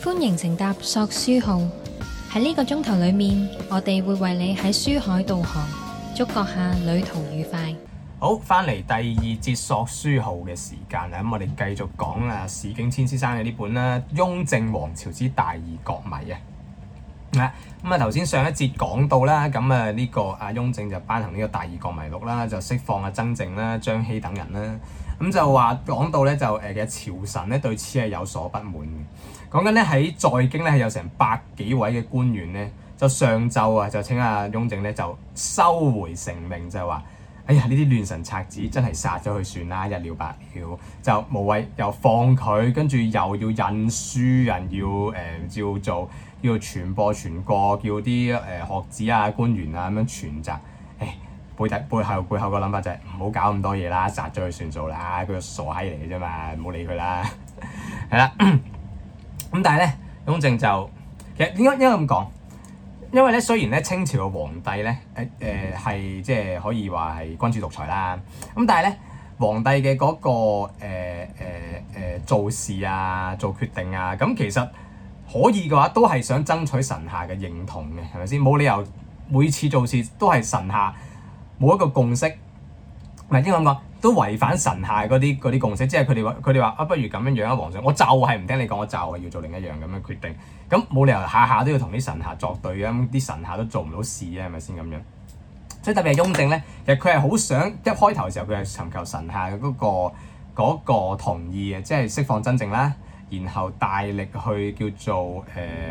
歡迎乘搭索書號，喺呢個鐘頭裏面，我哋會為你喺書海導航，祝閣下旅途愉快。 好，翻嚟第二節索書號嘅時間啦，咁我哋繼續講史景遷先生嘅呢本啦《雍正王朝之大義國迷》啊。咁頭先上一節講到啦，咁呢個雍正就頒行呢個大義國迷錄啦，就釋放曾靜啦、張熙等人啦。咁就話講到咧，就其實朝臣咧對此係有所不滿嘅。講緊咧喺在京咧係有成百幾位嘅官員咧，就上奏就請雍正咧就收回成命，就係話：哎呀，呢啲亂臣賊子真係殺咗佢算啦，一了百了，就無謂又放佢，跟住又要印書人要照做，要傳播全國，叫啲學子官員咁樣傳習。背後個諗法就係唔好搞咁多嘢啦，殺咗佢算數啦，佢個傻閪嚟嘅啫嘛，唔好理佢啦。係啦，咁但係咧，雍正就其實應該咁講，因為咧雖然咧清朝嘅皇帝咧係即係可以話係君主獨裁啦，咁但係咧皇帝嘅嗰個做事做決定咁其實可以嘅話都係想爭取臣下嘅認同嘅，係咪先？冇理由每次做事都係臣下冇一個共識，唔係應該咁講，都違反臣下嗰啲共識，即係佢哋話不如咁樣樣皇上，我就係唔聽你講，我就係要做另一樣咁樣決定，咁冇理由下下都要同啲臣下作對嘅，咁啲臣下都做唔到事係咪先咁樣？所以特別係雍正咧，其實佢係好想一開頭嘅時候，佢係尋求臣下嘅嗰個同意嘅，即係釋放曾靜啦，然後大力去叫做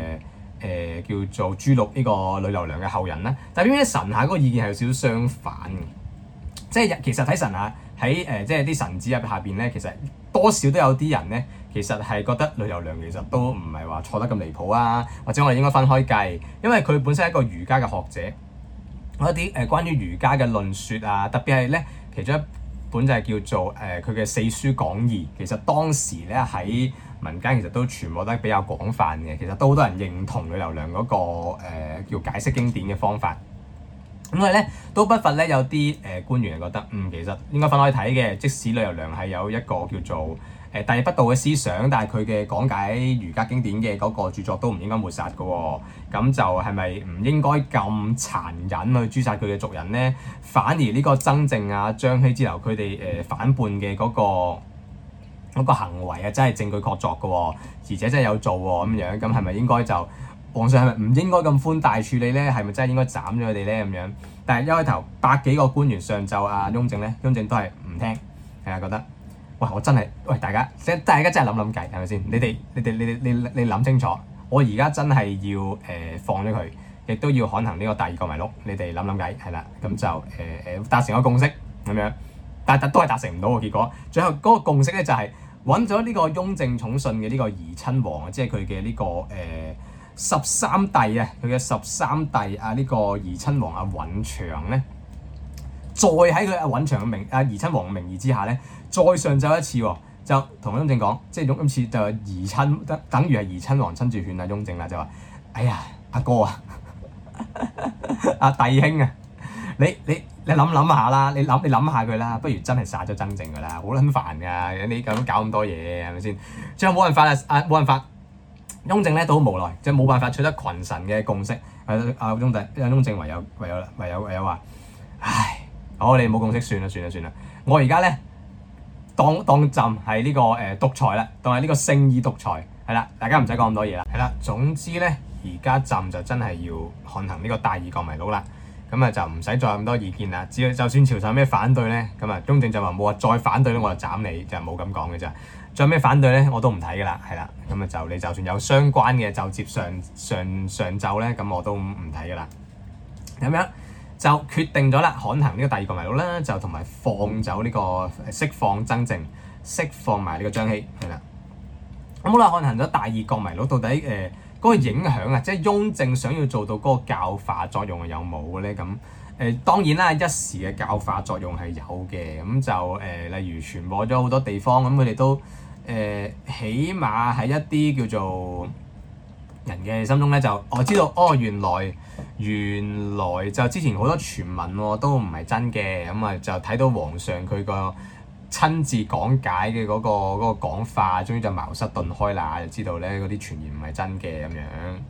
誅戮呢個呂留良嘅後人啦，但係偏偏臣下嗰個意見係有少少相反嘅，即係其實睇臣下喺即係啲臣子入下邊咧，其實多少都有啲人咧，其實係覺得呂留良其實都唔係話錯得咁離譜啊，或者我哋應該分開計，因為佢本身係一個儒家嘅學者，嗰啲關於儒家嘅論説特別係咧其中一本就係叫做佢嘅四書講義，其實當時咧喺民間其實都傳播得比較廣泛嘅，其實都好多人認同呂留良嗰個叫解釋經典嘅方法。咁所以咧都不乏咧有啲官員係覺得其實應該分開睇嘅，即使呂留良係有一個叫做大逆不道嘅思想，但係佢嘅講解儒家經典嘅嗰個著作都唔應該抹殺嘅喎。咁就係咪唔應該咁殘忍去誅殺佢嘅族人咧？反而呢個曾靜張熙之流佢哋反叛嘅嗰個行為真係證據確鑿嘅喎，而且真係有做喎咁樣，咁係咪應該就皇上係咪唔應該咁寬大處理咧？係咪真係應該斬咗佢哋咧咁樣？但係一開頭百幾個官員上奏雍正咧，雍正都係唔聽，覺得喂我真係大家真係諗諗計係咪先？你諗清楚，我而家真係要放咗佢，亦都要刊行呢個大義國迷錄，你哋諗諗計係啦，咁就達成個共識咁樣。但都係達成唔到嘅結果，最後嗰個共識咧就係揾咗呢個雍正寵信嘅呢個怡親王即係佢嘅呢個13弟佢嘅13弟呢個怡親王允祥咧，再喺佢允祥嘅怡親王嘅名義之下咧，再上奏一次就同雍正講，即係今次就怡親等於係怡親王親自勸雍正啦，就話：哎呀，阿哥弟兄你諗下啦，你諗下佢啦，不如真係殺咗曾靜㗎啦，好撚煩㗎，你咁搞咁多嘢係咪先？最後冇辦法冇辦法，雍正咧都好無奈，即係冇辦法取得群臣嘅共識。雍正唯有話：唉，好你冇共識算啦，我而家咧當朕係呢個獨裁啦，當係呢個聖意獨裁係啦，大家唔使講咁多嘢啦，係啦。總之咧，而家朕就真係要刊行呢個大義國迷錄啦。咁就唔使再咁多意見啦，只要就算朝臣有咩反對咧，咁雍正就話冇話再反對咧，我就斬你，就冇咁講嘅咋。再有咩反對咧，我都唔睇噶啦，係啦。咁就你就算有相關嘅就接上奏咧，咁我都唔睇噶啦。咁樣就決定咗啦，刊行呢個大義國迷錄啦，就同埋放走呢個釋放曾靜，釋放埋呢個張熙，係啦。咁好啦，刊行咗大義國迷錄，到底嗰個影響即係雍正想要做到嗰個教化作用有冇嘅咧？咁當然啦，一時嘅教化作用係有嘅。咁就例如傳播咗好多地方，咁佢哋都起碼喺一啲叫做人嘅心中咧，就我知道原來就之前好多傳聞都唔係真嘅。咁就睇到皇上佢個親自講解嘅嗰個講法，終於就茅塞頓開啦，就知道咧嗰啲傳言唔係真嘅咁樣。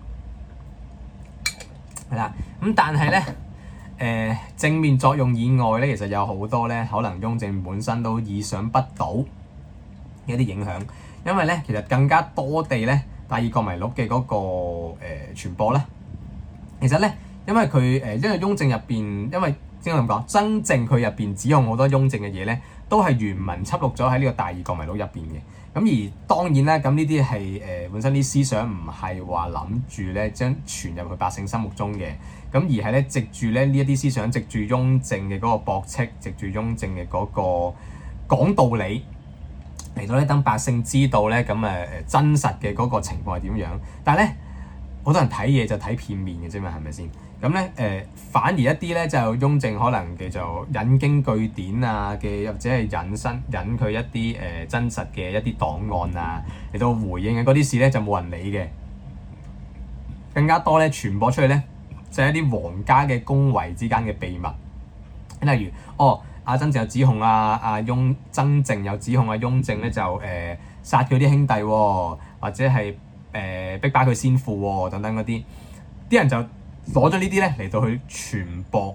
係啦，咁但係咧正面作用以外咧，其實有好多咧可能雍正本身都意想不到嘅一啲影響，因為咧其實更加多地咧大義覺迷錄嘅嗰個傳播咧，其實咧因為佢因為雍正入邊，因為先咁講，真正佢入邊指控好多雍正嘅嘢咧，都係原文輯錄咗喺呢個大義覺迷錄入邊嘅。咁而當然啦，咁呢啲係本身啲思想唔係話諗住咧將傳入去百姓心目中嘅，咁而係咧藉住咧呢一啲思想，藉住雍正嘅嗰個駁斥，藉住雍正嘅嗰個講道理嚟到咧等百姓知道咧咁真實嘅嗰個情況係點樣。但係咧好多人睇嘢就睇片面嘅啫嘛，係咪先？咁咧反而一啲咧就雍正可能叫做引經據典啊嘅，或者係引佢一啲真實嘅一啲檔案啊嚟到回應嘅嗰啲事咧就冇人理嘅，更加多咧傳播出去咧就係一啲皇家嘅宮闱之間嘅秘密，例如阿曾靜有指控曾靜有指控雍正咧就殺佢啲兄弟喎，或者係逼巴佢先父喎等等嗰啲，啲人就攞咗呢啲咧嚟到去傳播，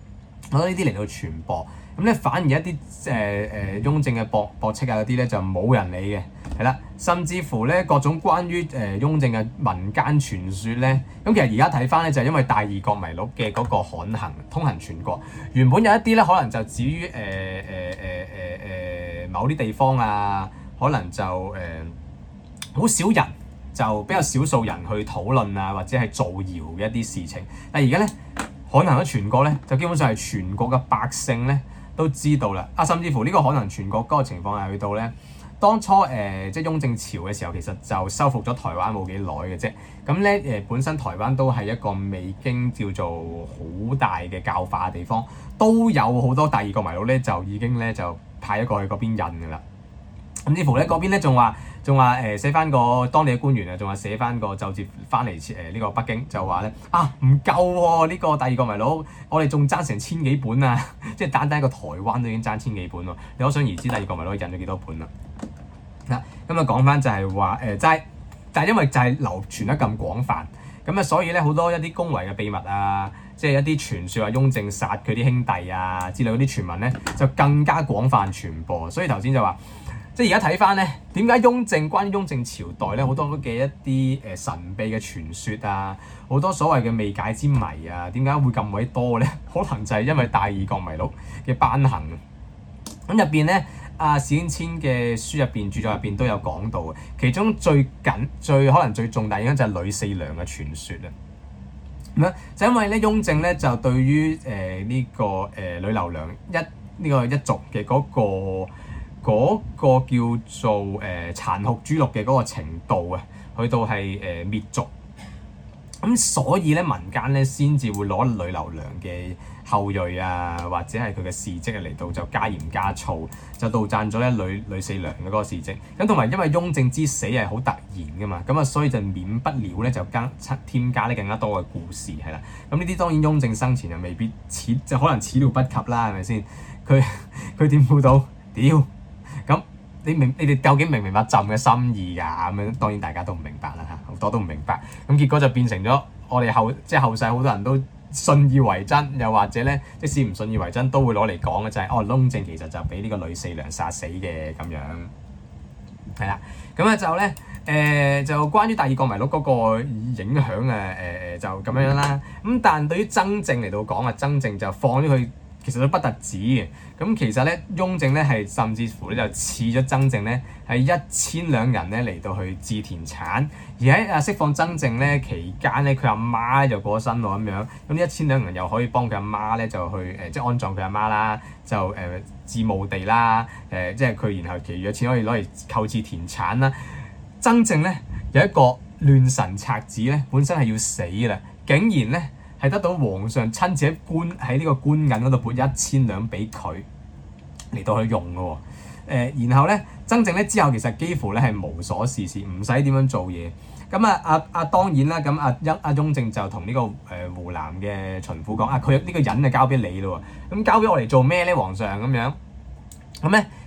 咁咧反而一啲雍正嘅駁斥啊嗰啲咧就冇人理嘅，係啦，甚至乎咧各種關於雍正嘅民間傳說咧，咁其實而家睇翻咧就係因為大義覺迷錄嘅嗰個刊行通行全國，原本有一啲咧可能就止於某啲地方啊，可能就好少人。就比較少數人去討論啊，或者係造謠嘅一啲事情。但係而家咧，可能喺全國咧，就基本上係全國嘅百姓咧都知道啦。甚至乎呢個可能全國嗰個情況係去到咧，當初即係雍正朝嘅時候，其實就收復咗台灣冇幾耐嘅啫。咁咧本身台灣都係一個未經叫做好大嘅教化嘅地方，都有好多大義覺迷錄咧，就已經咧就派咗過去嗰邊印㗎啦。甚至乎咧嗰邊咧仲話寫翻個當地嘅官員啊，仲話寫翻個奏摺翻嚟呢個北京，就話咧唔夠喎，呢個大義覺迷錄，我哋仲爭成1000幾本啊！即係單單一個台灣都已經爭1000幾本喎，你可想而知大義覺迷錄印咗幾多本啦。咁講翻就係話但係因為就係流傳得咁廣泛，咁所以咧好多一啲宮闱嘅秘密啊，即係一啲傳說話雍正殺佢啲兄弟啊之類嗰啲傳聞咧，就更加廣泛傳播。所以頭先就話。即係而家睇翻咧，點解關於雍正朝代咧好多嘅一啲神秘嘅傳說啊，好多所謂嘅未解之謎啊，點解會咁鬼多咧？可能就係因為大義覺迷錄嘅頒行。咁入邊咧，史顯遷嘅書入邊、著作入邊都有講到嘅，其中最可能最重大影響就係呂四娘嘅傳說啦。咁樣就因為咧，雍正咧就對於呢個呂留娘一族嘅嗰個叫做殘酷誅戮嘅嗰個程度啊，去到係滅族。咁所以咧民間咧先至會攞呂留娘嘅後裔啊，或者係佢嘅事蹟嚟到就加鹽加醋，就杜撰咗咧呂四娘嘅嗰個事蹟。咁同埋因為雍正之死係好突然噶嘛，咁所以就免不了咧就添加咧更加多嘅故事係啦。咁呢啲當然雍正生前就未必就可能始料不及啦，係咪先？佢點估到？屌！咁你哋究竟明唔明白朕嘅心意㗎？咁樣當然大家都唔明白啦嚇，好多都唔明白。咁結果就變成咗我哋後世好多人都信以為真，又或者咧即使唔信以為真，都會攞嚟講嘅就係雍正其實就俾呢個呂四娘殺死嘅咁樣。係啦，咁就咧就關於大義覺迷錄嗰個影響就咁樣啦。咁但對於曾靜嚟到講啊，曾靜就放咗佢。其實都不特止嘅，咁其實咧，雍正咧係甚至乎咧就賜咗曾靜咧係1000兩銀咧嚟到去置田產，而喺釋放曾靜咧期間咧，佢阿媽就過咗身咯咁樣，咁呢1000兩銀又可以幫佢阿媽咧就去即係安葬佢阿媽啦，就置墓地啦，即係佢然後其餘嘅錢可以攞嚟購置田產啦。曾靜咧有一個亂臣賊子咧，本身係要死啦，竟然咧〜係得到皇上親自喺呢個官銀嗰度撥1000兩俾佢嚟到去用嘅喎，然後咧曾靜咧之後其實幾乎咧係無所事事，唔使點樣做嘢。咁當然啦，咁雍正就同呢個湖南嘅巡撫講，佢呢個人就交俾你咯喎，咁交俾我嚟做咩咧？皇上咁樣，咁咧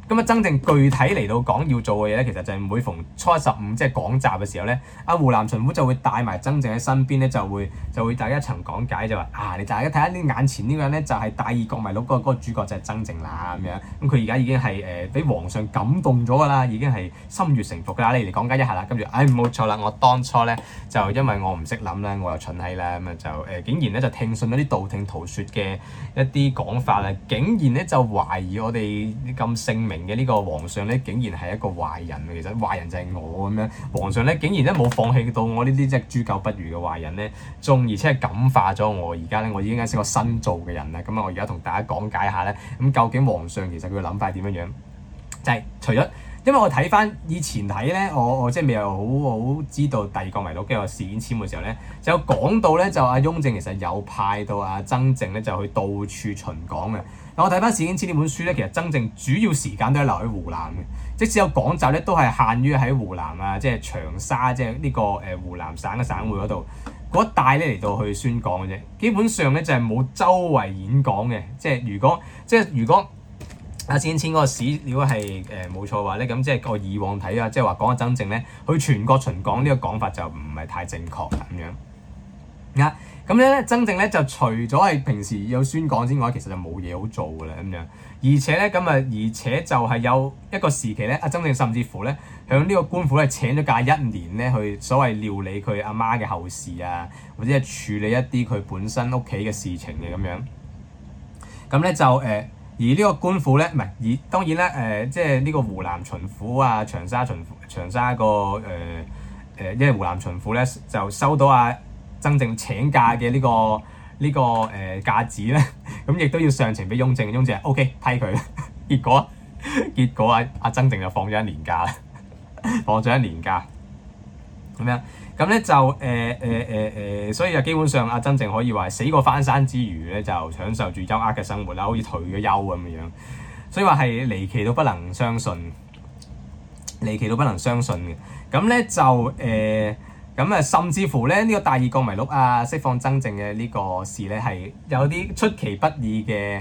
咁啊，曾靜具體嚟到講要做嘅嘢咧，其實就係每逢初15即係講習嘅時候咧，阿湖南巡撫就會帶埋曾靜喺身邊咧，就會大家一層講解就話你大家睇下呢眼前呢個人咧，就係大義國迷錄嗰個主角就係曾靜啦咁樣。咁佢而家已經係俾皇上感動咗㗎啦，已經係心悅誠服㗎啦。你嚟講解一下啦。跟住冇錯啦，我當初咧就因為我唔識諗啦，我又蠢閪啦，咁啊就竟然咧就聽信咗啲道聽途說嘅一啲講法啦，竟然咧就懷疑我哋咁聖明嘅呢個皇上咧，竟然係一個壞人。其實壞人就係我咁樣，皇上咧竟然咧冇放棄到我呢啲即係豬狗不如嘅壞人咧，仲而且係感化咗我。而家咧我已經係一個新造嘅人啦。咁我而家同大家講解下咧，咁究竟皇上其實佢嘅諗法係點樣樣？就係除咗因為我睇翻以前睇咧，我即係未有好知道第二個迷錄嘅事件簽嘅時候咧，就有講到咧，就阿雍正其實有派到阿曾靜咧就去到處巡講嘅。嗱，我睇翻事件簽呢本書咧，其實曾靜主要時間都係留喺湖南嘅，即使有講習咧，都係限於喺湖南啊，即係長沙，即係呢個湖南省嘅省會嗰度嗰一帶咧嚟到去宣講嘅啫。基本上咧就係冇周圍演講嘅，即係如果阿事件簽嗰個史料係冇錯嘅話咧，咁即係我以往睇啊，即係話講阿曾靜咧去全國巡講呢個講法就唔係太正確咁樣。咁咧曾靜咧就除咗係平時有宣講之外，其實就冇嘢好做㗎啦咁樣。而且就係有一個時期咧，阿曾靜甚至乎咧響呢個官府咧請咗假1年咧去所謂料理佢阿媽嘅後事啊，或者係處理一啲佢本身屋企嘅事情嘅咁樣。咁咧就而呢個官府咧，唔係，而當然咧，即係呢個湖南巡撫啊，長沙個因為湖南巡撫咧就收到阿曾靜請假嘅呢個假紙咧，咁亦都要上呈俾雍正，雍正 OK 批佢，結果阿曾靜就放咗1年假啦，放咗1年假咁樣。咁咧就所以就基本上阿曾靜可以話死過翻山之餘咧，就享受住優渥嘅生活啦，好似退咗休咁樣。所以話係離奇到不能相信嘅。咁咧就甚至乎咧呢個大義國迷錄啊，釋放曾靜嘅呢個事咧係有啲出其不意嘅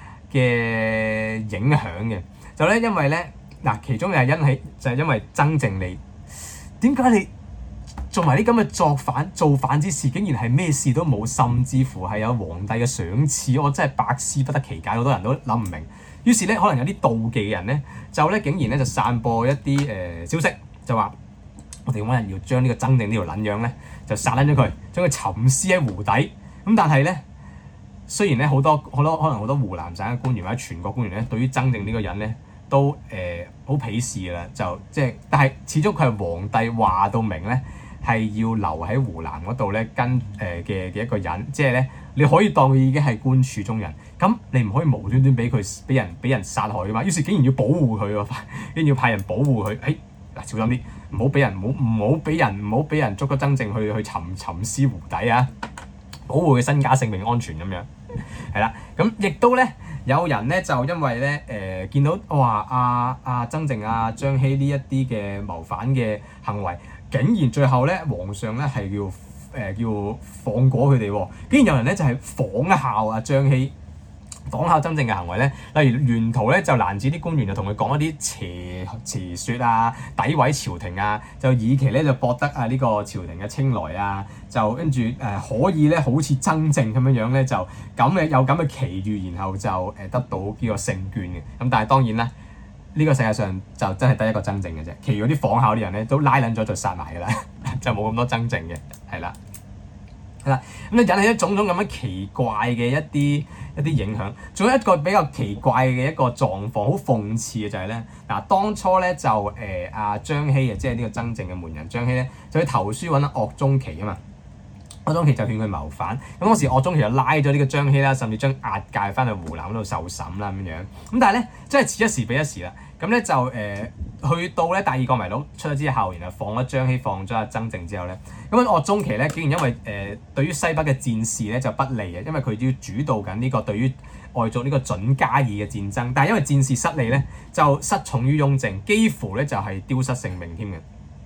影響嘅。就咧因為咧其中就係因為曾靜你點解你做埋啲咁嘅造反之事，竟然係咩事都冇，甚至乎係有皇帝嘅賞賜，我真係百思不得其解，好多人都諗唔明。於是咧，可能有啲妒忌嘅人咧，竟然咧就散播一啲消息，就話我哋揾人要將呢個曾靜呢條撚樣咧，就殺撚咗佢，將佢沉屍喺湖底。咁但係咧，雖然咧可能好多湖南省嘅官員或者全國官員咧，對於曾靜呢個人咧都好鄙視㗎啦，但係始終佢係皇帝話到明咧，係要留喺湖南嗰度咧，跟嘅一個人，即係咧你可以當佢已經係官署中人，咁你唔可以無端端俾人殺害㗎嘛。於是竟然要保護佢喎，竟然要派人保護佢。小心啲，唔好俾人捉咗曾靜去沉屍湖底啊！保護佢身家性命安全咁樣，係啦。咁亦都咧有人咧就因為咧見到阿曾靜張熙呢一啲嘅謀反嘅行為，竟然最後咧皇上咧係要放過佢哋喎。竟然有人咧就係仿效張熙，仿效曾靜嘅行為咧，例如沿途咧就攔止啲官員就同佢講一啲邪説啊，詆毀朝廷啊，就以期咧就博得呢個朝廷嘅青睞啊，就跟住可以咧好似曾靜咁樣咧就有咁嘅奇遇，然後就得到呢個聖眷嘅。咁但係當然啦，呢個世界上就真係得一個曾靜嘅啫，其餘嗰啲仿效啲人咧都拉撚咗就殺埋㗎啦，就冇咁多曾靜嘅，係啦。咁引起咗種種咁樣奇怪嘅一啲影響。仲有一個比較奇怪嘅一個狀況，好諷刺嘅就係咧，當初咧就阿張熙即係呢個曾靜嘅門人張熙咧，就去投書揾阿岳鐘琪啊嘛。岳鐘琪就勸佢謀反，咁嗰時岳鐘琪就拉咗呢個張熙啦，甚至將押解翻去湖南嗰度受審啦咁樣。咁但係咧，真係遲一時比一時啦。咁咧就去到咧第二個迷錄出咗之後，然後放咗張熙，放咗阿曾靜之後咧，咁岳鐘琪咧竟然因為對於西北嘅戰事咧就不利嘅，因為佢要主導緊呢個對於外族呢個準噶爾嘅戰爭，但係因為戰事失利咧，就失寵於雍正，幾乎咧就係丟失性命添嘅。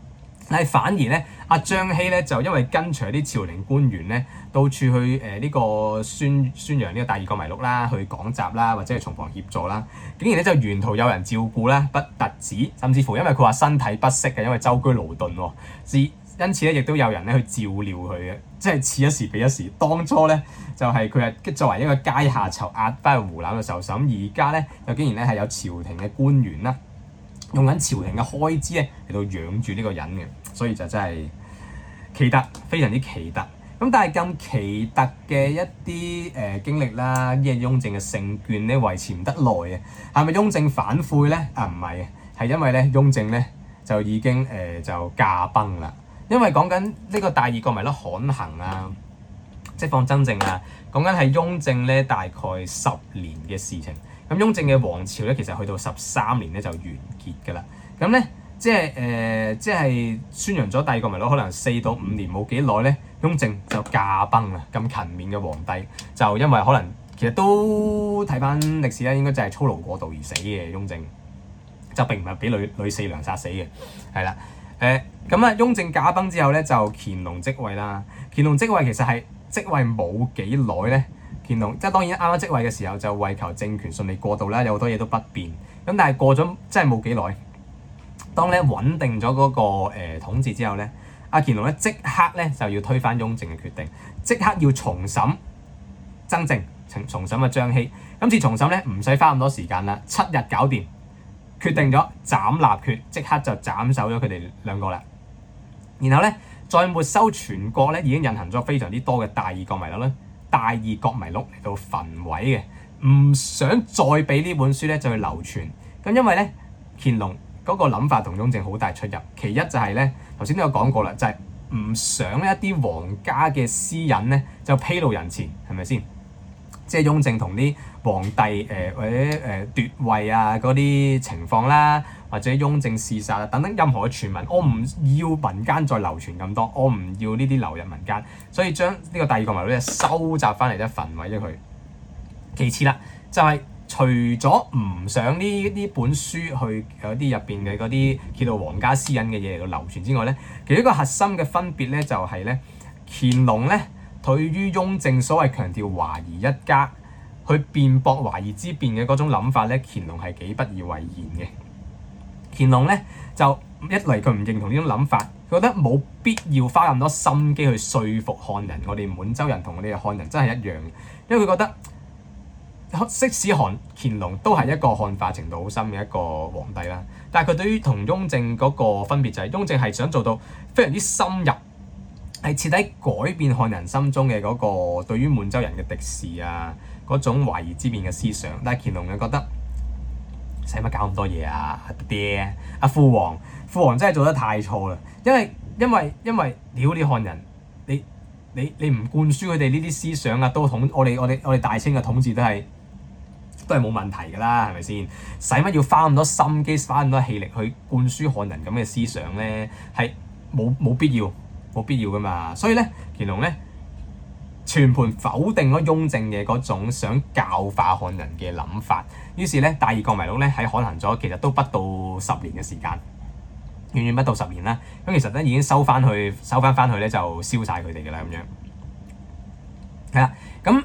但係反而咧，阿張希咧就因為跟隨啲朝廷官員咧，到處去呢個宣揚呢個大義國迷錄啦，去講習啦，或者係從旁協助啦，竟然咧就沿途有人照顧啦，不特止，甚至乎因為佢話身體不適嘅，因為舟車勞頓喎，因此咧亦都有人咧去照料佢嘅，即係此一時彼一時。當初咧就係佢係作為一個階下囚押翻去湖南嘅受審，而家咧就竟然咧係有朝廷嘅官員啦，用緊朝廷嘅開支咧嚟到養住呢個人嘅，所以就真係奇特，非常之奇特。咁但係咁奇特嘅一啲經歷啦，呢個雍正嘅聖眷咧維持唔得耐嘅，係咪雍正反悔咧？啊唔係嘅，係因為咧雍正咧就已經就駕崩啦。因為講緊呢個大義國迷錄刊行啊，釋放真正啊，講緊係雍正咧大概10年嘅事情。咁雍正嘅王朝咧，其實去到13年咧就完結㗎啦。咁咧即係宣揚咗大義國迷錄可能4到5年冇幾耐咧，雍正就駕崩啦。咁勤勉嘅皇帝就因為可能其實都睇翻歷史咧，應該就係操勞過度而死嘅雍正，就並唔係俾呂四娘殺死嘅，係啦。咁啊，雍正駕崩之後咧，就乾隆即位啦。乾隆即位其實係即位冇幾耐咧，乾隆即係當然啱啱即位嘅時候就為求政權順利過渡啦，有好多嘢都不便。咁但係過咗真係冇幾耐，當咧穩定咗嗰個統治之後咧，阿乾隆咧即刻咧就要推翻雍正嘅決定，即刻要重審曾靜，重審阿張希。今次重審咧唔使花咁多時間啦，7日搞掂。決定咗斬立決，即刻就斬首咗佢哋兩個啦。然後咧，再沒收全國咧，已經印行咗非常之多嘅大義國迷錄咧，大義國迷錄嚟到焚毀嘅，唔想再俾呢本書咧就去流傳。咁因為咧，乾隆嗰個諗法同雍正好大出入。其一就係咧，頭先都有講過啦，就係唔想一啲皇家嘅私隱咧就披露人前，係咪先？即係雍正同啲皇帝或者奪位啊嗰啲情況啦，或者雍正刺殺啊等等任何嘅傳聞，我唔要民間再流傳咁多，我唔要呢啲流入民間，所以將呢個大義國迷錄咧收集翻嚟咧焚毀咗佢。其次啦，就係除咗唔想呢本書去有啲入邊嘅嗰啲揭露皇家私隱嘅嘢嚟到流傳之外咧，其實一個核心嘅分別咧就係咧，乾隆咧對於雍正所謂強調華夷一家去辯駁華夷之辯嘅嗰種諗法咧，乾隆係幾不以為然嘅。乾隆咧就一嚟佢唔認同呢種諗法，佢覺得冇必要花咁多心機去說服漢人，我哋滿洲人同我哋嘅漢人真係一樣，因為佢覺得即使乾隆都係一個漢化程度好深嘅一個皇帝啦，但係佢對於同雍正嗰個分別就係雍正係想做到非常之深入，係徹底改變漢人心中嘅嗰個對於滿洲人嘅敵視啊，嗰種華夷之辯嘅思想。但係乾隆就覺得使乜搞咁多嘢啊？阿爹，阿父皇真係做得太錯啦！因為屌你漢人，你唔灌輸佢哋呢啲思想啊，都我哋大清嘅統治都係冇問題㗎啦，係咪先？使乜要花咁多心機、花咁多氣力去灌輸漢人咁嘅思想咧？係冇必要㗎嘛。所以咧，乾隆咧全盤否定咗雍正嘅嗰種想教化漢人嘅諗法。於是咧，大義國迷錄咧喺刊行咗，其實都不到10年嘅時間，遠遠不到10年啦。咁其實咧已經收翻去咧就燒晒佢哋㗎啦，咁樣係啦。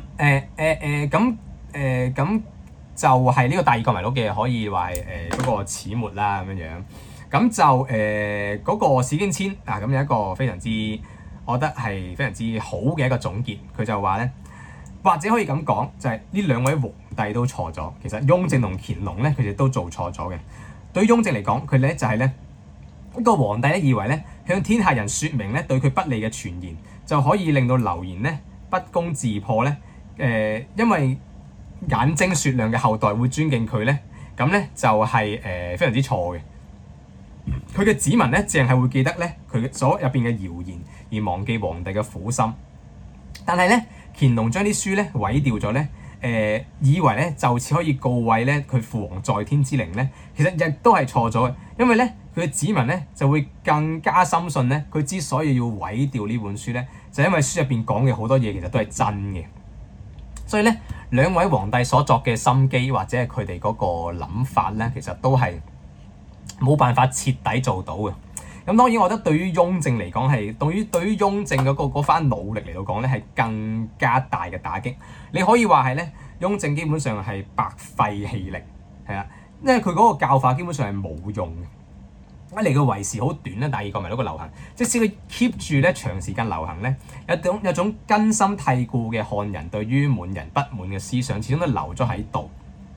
咁就係呢個大義國迷錄嘅可以話係嗰個始末啦，咁樣。咁就嗰個史經遷啊，咁有一個非常之，我覺得係非常之好嘅一個總結。佢就話咧，或者可以咁講，就係呢兩位皇帝都錯咗。其實雍正同乾隆咧，佢哋都做錯咗嘅。對於雍正嚟講，佢咧就係咧一個皇帝咧，以為咧向天下人説明咧對佢不利嘅傳言，就可以令到流言咧不攻自破咧。因為眼睛雪亮嘅後代會尊敬佢咧，咁咧就係非常之錯嘅。佢嘅子民咧，淨係會記得咧佢所入邊嘅謠言，而忘記皇帝嘅苦心。但係咧，乾隆將啲書咧毀掉咗咧，以為咧就此可以告慰咧佢父皇在天之靈咧，其實亦都係錯咗嘅。因為咧佢嘅子民咧就會更加深信咧，佢之所以要毀掉呢本書咧，就因為書入邊講嘅好多嘢其實都係真嘅。所以咧，兩位皇帝所作嘅心機或者係佢哋嗰個諗法咧，其實都係冇辦法徹底做到嘅。 咁當然，我覺得對於雍正嚟講係，對於雍正嗰番努力嚟到講咧，係更加大嘅打擊。你可以話係咧，雍正基本上係白費氣力，係啦，因為佢嗰個教法基本上係冇用嘅。一嚟佢為時好短啦，第二個咪嗰個流行，即使佢 keep 住咧長時間流行咧，有種根深蒂固嘅漢人對於滿人不滿嘅思想，始終都留咗喺度，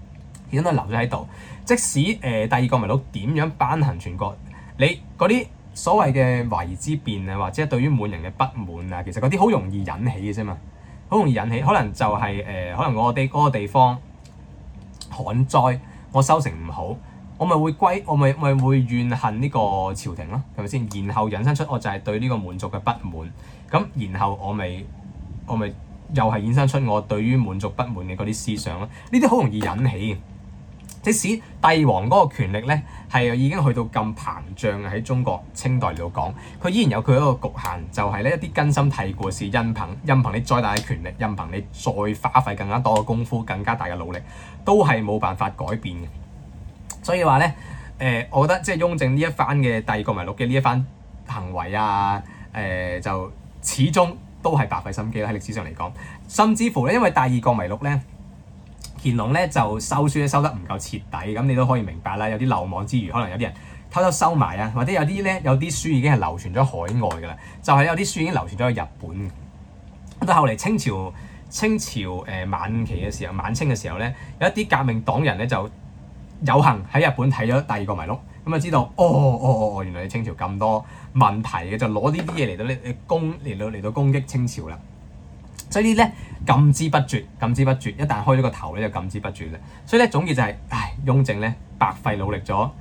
即使第二個咪佬點樣班行全國，你嗰啲所謂嘅華夷之辯啊，或者對於滿人嘅不滿啊，其實嗰啲好容易引起嘅啫嘛，好容易引起，可能就係可能我哋嗰個地方旱災，我收成唔好。我咪會怨恨呢個朝廷咯，係咪先？然後引申出我就係對呢個滿族嘅不滿，咁然後我咪又係衍生出我對於滿族不滿嘅嗰啲思想咯。呢啲好容易引起嘅，即使帝王嗰個權力咧係已經去到咁膨脹喺中國清代嚟到講，佢依然有佢一個局限，就係咧一啲根深蒂固嘅事，任憑你再大嘅權力，任憑你再花費更加多嘅功夫、更加大嘅努力，都係冇辦法改變嘅。所以話咧，我覺得即係雍正呢一番嘅第二個迷錄嘅呢一番行為啊，就始終都係白費心機啦。喺歷史上嚟講，甚至乎咧，因為第二個迷錄咧，乾隆咧就收書收得唔夠徹底，咁你都可以明白啦。有啲漏網之魚，可能有啲人偷偷收埋啊，或者有啲書已經係流傳咗海外㗎啦，就係有啲書已經流傳咗去日本。到後嚟清朝晚清嘅時候咧，有一啲革命黨人咧就有幸喺日本睇咗第二個迷錄，咁就知道原來你清朝咁多問題嘅，就攞呢啲嘢嚟到攻擊清朝啦。所以呢啲咧禁之不絕，一旦開咗個頭咧就禁之不絕啦。所以咧總結就係，雍正咧白費努力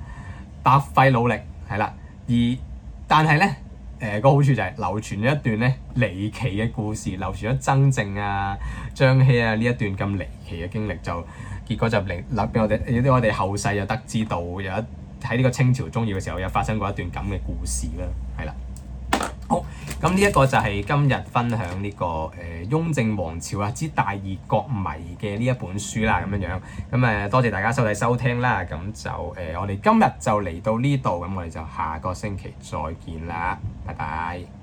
係啦，但係咧個好處就係流傳咗一段咧離奇嘅故事，流傳咗曾靜啊、張熹啊呢一段咁離奇嘅經歷，就結果就俾我哋後世又得知到喺呢個清朝中葉嘅時候有發生過一段咁嘅故事啦，係啦。好，咁呢一個就係今日分享呢個雍正王朝之大義國迷嘅呢一本書啦，咁樣。咁多謝大家收聽啦，咁就我哋今日就嚟到呢度，咁我哋就下個星期再見啦，拜拜。